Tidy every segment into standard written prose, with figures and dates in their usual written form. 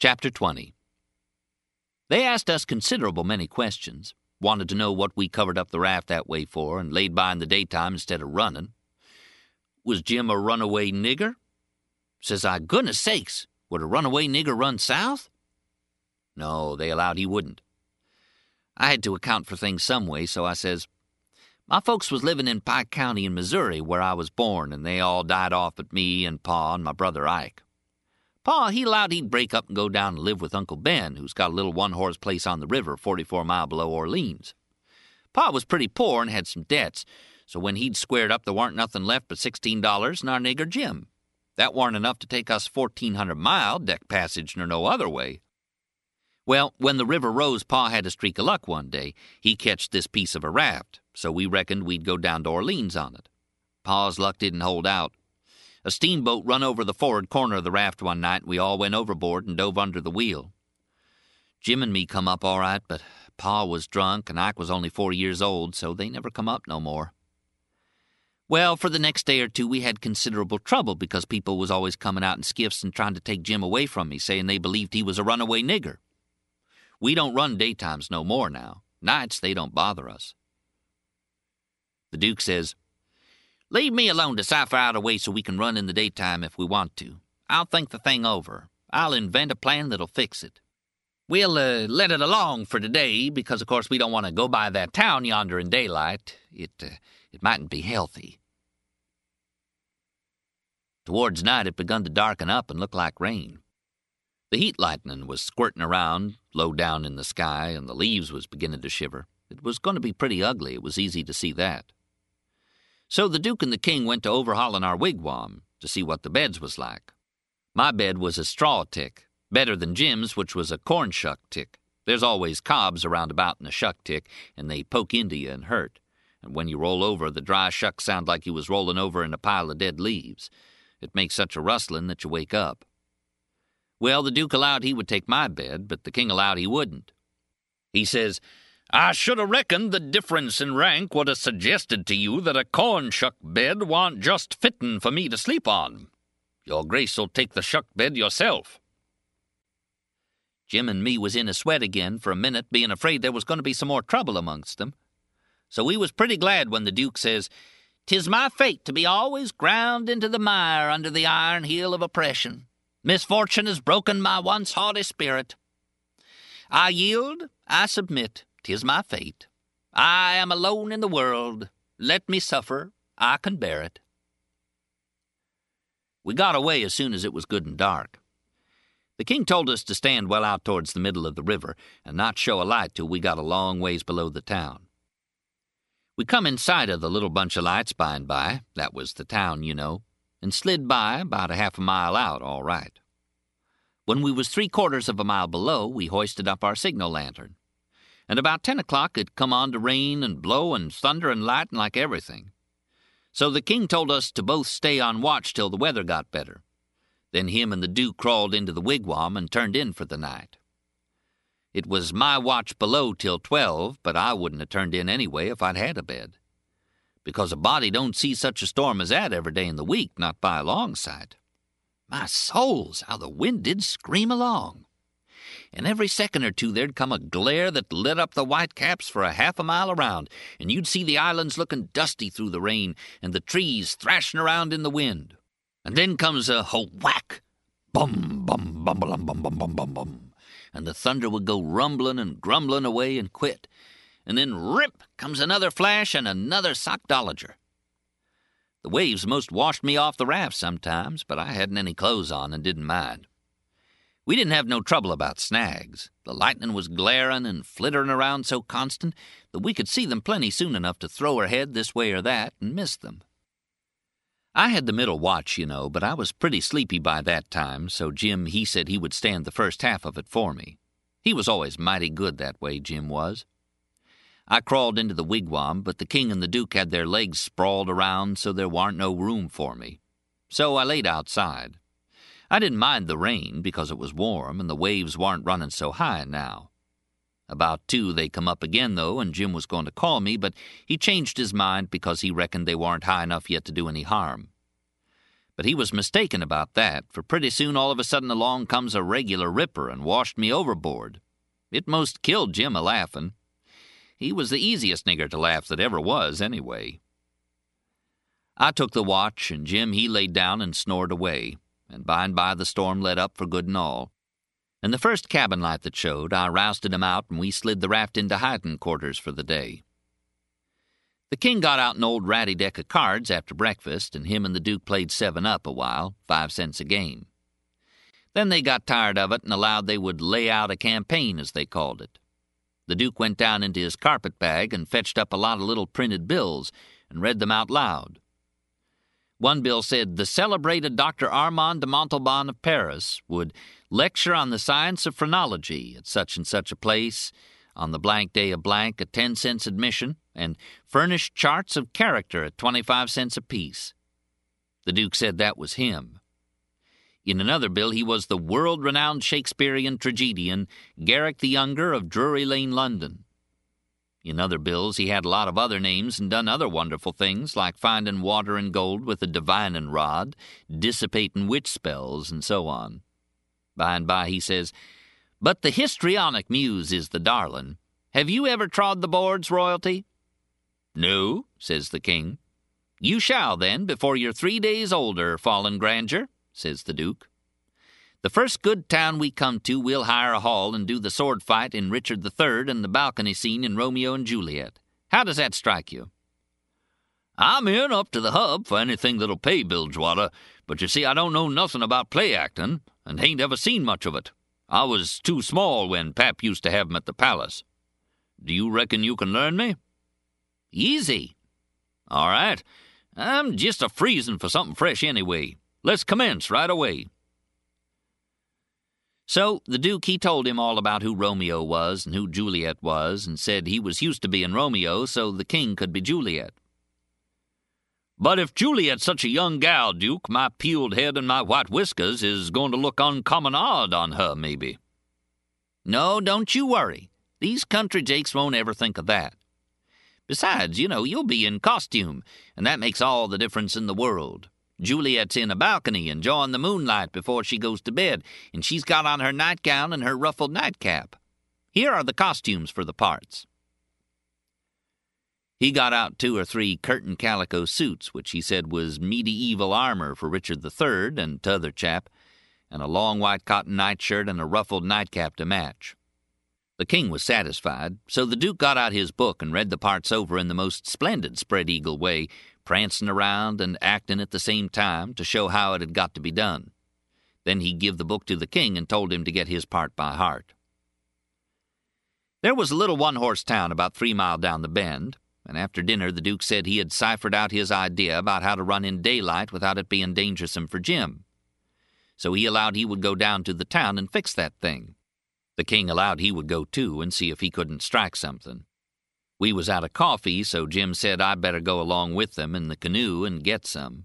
Chapter 20. They asked us considerable many questions. Wanted to know what we covered up the raft that way for and laid by in the daytime instead of running. Was Jim a runaway nigger? Says I, goodness sakes, would a runaway nigger run south? No, they allowed he wouldn't. I had to account for things some way, so I says, my folks was living in Pike County in Missouri where I was born, and they all died off but me and Pa and my brother Ike. Pa, he allowed he'd break up and go down and live with Uncle Ben, who's got a little one-horse place on the river 44 mile below Orleans. Pa was pretty poor and had some debts, so when he'd squared up there warn't nothing left but $16 and our nigger Jim. That warn't enough to take us 1,400 mile, deck passage nor no other way. Well, when the river rose, Pa had a streak of luck one day. He catched this piece of a raft, so we reckoned we'd go down to Orleans on it. Pa's luck didn't hold out. A steamboat run over the for'ard corner of the raft one night, and we all went overboard and dove under the wheel. Jim and me come up all right, but Pa was drunk, and Ike was only 4 years old, so they never come up no more. Well, for the next day or two, we had considerable trouble because people was always coming out in skiffs and trying to take Jim away from me, saying they believed he was a runaway nigger. We don't run daytimes no more now. Nights, they don't bother us. The Duke says, leave me alone to cipher out a way so we can run in the daytime if we want to. I'll think the thing over. I'll invent a plan that'll fix it. We'll let it along for today because, of course, we don't want to go by that town yonder in daylight. It mightn't be healthy. Towards night, it begun to darken up and look like rain. The heat lightning was squirting around low down in the sky, and the leaves was beginning to shiver. It was going to be pretty ugly. It was easy to see that. So the Duke and the King went to overhauling our wigwam to see what the beds was like. My bed was a straw tick, better than Jim's, which was a corn shuck tick. There's always cobs around about in a shuck tick, and they poke into you and hurt. And when you roll over, the dry shucks sound like you was rolling over in a pile of dead leaves. It makes such a rustling that you wake up. Well, the Duke allowed he would take my bed, but the King allowed he wouldn't. He says, I should have reckoned the difference in rank would have suggested to you that a corn shuck bed warn't just fitting for me to sleep on. Your Grace'll take the shuck bed yourself. Jim and me was in a sweat again for a minute, being afraid there was going to be some more trouble amongst them. So we was pretty glad when the Duke says, 'Tis my fate to be always ground into the mire under the iron heel of oppression. Misfortune has broken my once haughty spirit. I yield, I submit, 'tis my fate. I am alone in the world. Let me suffer, I can bear it. We got away as soon as it was good and dark. The King told us to stand well out towards the middle of the river and not show a light till we got a long ways below the town. We come in sight of the little bunch of lights by and by, that was the town, you know, and slid by about a half a mile out all right. When we was 3/4 of a mile below, we hoisted up our signal lantern. And about 10 o'clock it come on to rain and blow and thunder and lighten like everything. So the King told us to both stay on watch till the weather got better. Then him and the Duke crawled into the wigwam and turned in for the night. It was my watch below till 12, but I wouldn't have turned in anyway if I'd had a bed. Because a body don't see such a storm as that every day in the week, not by a long sight. My souls, how the wind did scream along. And every second or two there'd come a glare that lit up the whitecaps for a half a mile around, and you'd see the islands looking dusty through the rain, and the trees thrashing around in the wind. And then comes a whack, bum, bum, bum, bum, bum, bum, bum, bum, bum, and the thunder would go rumbling and grumbling away and quit. And then rip comes another flash and another sockdolager. The waves most washed me off the raft sometimes, but I hadn't any clothes on and didn't mind. We didn't have no trouble about snags. The lightning was glaring and flittering around so constant that we could see them plenty soon enough to throw our head this way or that and miss them. I had the middle watch, you know, but I was pretty sleepy by that time, so Jim, he said he would stand the first half of it for me. He was always mighty good that way, Jim was. I crawled into the wigwam, but the King and the Duke had their legs sprawled around, so there warn't no room for me. So I laid outside. I didn't mind the rain because it was warm and the waves warn't running so high now. About 2 they come up again, though, and Jim was going to call me, but he changed his mind because he reckoned they warn't high enough yet to do any harm. But he was mistaken about that, for pretty soon all of a sudden along comes a regular ripper and washed me overboard. It most killed Jim a-laughing. He was the easiest nigger to laugh that ever was, anyway. I took the watch, and Jim he laid down and snored away, and by the storm let up for good and all. And the first cabin light that showed, I rousted him out, and we slid the raft into hiding quarters for the day. The king got out an old ratty deck of cards after breakfast, and him and the Duke played 7-up a while, 5 cents a game. Then they got tired of it and allowed they would lay out a campaign, as they called it. The Duke went down into his carpet bag and fetched up a lot of little printed bills and read them out loud. One bill said, the celebrated Dr. Armand de Montalban of Paris would lecture on the science of phrenology at such and such a place on the blank day of blank at 10 cents admission, and furnished charts of character at 25 cents apiece. The Duke said that was him. In another bill, he was the world-renowned Shakespearean tragedian Garrick the Younger of Drury Lane, London. In other bills, he had a lot of other names and done other wonderful things, like finding water and gold with a divining rod, dissipating witch spells, and so on. By and by, he says, but the histrionic muse is the darling. Have you ever trod the boards, royalty? No, says the king. You shall, then, before you're 3 days older, fallen grandeur, says the Duke. The first good town we come to, we'll hire a hall and do the sword fight in Richard III and the balcony scene in Romeo and Juliet. How does that strike you? I'm in up to the hub for anything that'll pay, Bilgewater, but you see I don't know nothing about play acting and hain't ever seen much of it. I was too small when Pap used to have 'em at the palace. Do you reckon you can learn me? Easy. All right. I'm just a-freezing for something fresh anyway. Let's commence right away. So the Duke, he told him all about who Romeo was and who Juliet was, and said he was used to being Romeo, so the king could be Juliet. But if Juliet's such a young gal, Duke, my peeled head and my white whiskers is going to look uncommon odd on her, maybe. No, don't you worry. These country jakes won't ever think of that. Besides, you'll be in costume, and that makes all the difference in the world. Juliet's in a balcony enjoying the moonlight before she goes to bed, and she's got on her nightgown and her ruffled nightcap. Here are the costumes for the parts. He got out 2 or 3 curtain calico suits, which he said was medieval armor for Richard III and t'other chap, and a long white cotton nightshirt and a ruffled nightcap to match. The king was satisfied, so the Duke got out his book and read the parts over in the most splendid spread-eagle way, prancing around and acting at the same time to show how it had got to be done. Then he give the book to the king and told him to get his part by heart. There was a little one-horse town about 3 miles down the bend, and after dinner the Duke said he had ciphered out his idea about how to run in daylight without it being dangersome for Jim. So he allowed he would go down to the town and fix that thing. The king allowed he would go too and see if he couldn't strike something. We was out of coffee, so Jim said I'd better go along with them in the canoe and get some.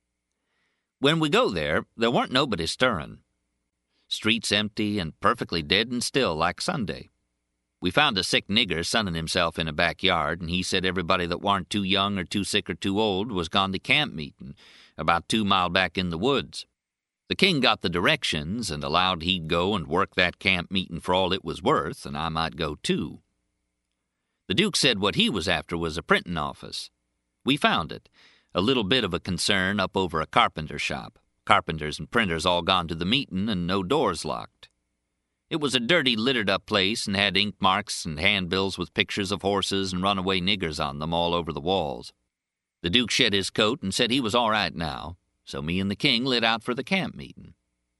When we go there weren't nobody stirring. Streets empty and perfectly dead and still like Sunday. We found a sick nigger sunning himself in a backyard, and he said everybody that warn't too young or too sick or too old was gone to camp meeting, about 2 mile back in the woods. The king got the directions and allowed he'd go and work that camp meeting for all it was worth, and I might go too. The Duke said what he was after was a printing office. We found it, a little bit of a concern up over a carpenter shop. Carpenters and printers all gone to the meeting and no doors locked. It was a dirty, littered-up place and had ink marks and handbills with pictures of horses and runaway niggers on them all over the walls. The Duke shed his coat and said he was all right now, so me and the king lit out for the camp meeting.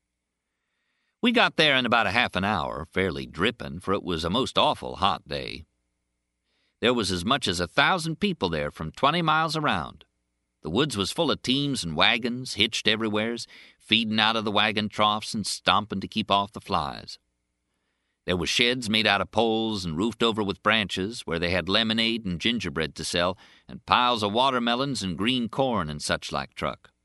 We got there in about a half an hour, fairly dripping, for it was a most awful hot day. There was as much as 1,000 people there from 20 miles around. The woods was full of teams and wagons, hitched everywheres, feeding out of the wagon troughs and stomping to keep off the flies. There was sheds made out of poles and roofed over with branches where they had lemonade and gingerbread to sell and piles of watermelons and green corn and such like truck.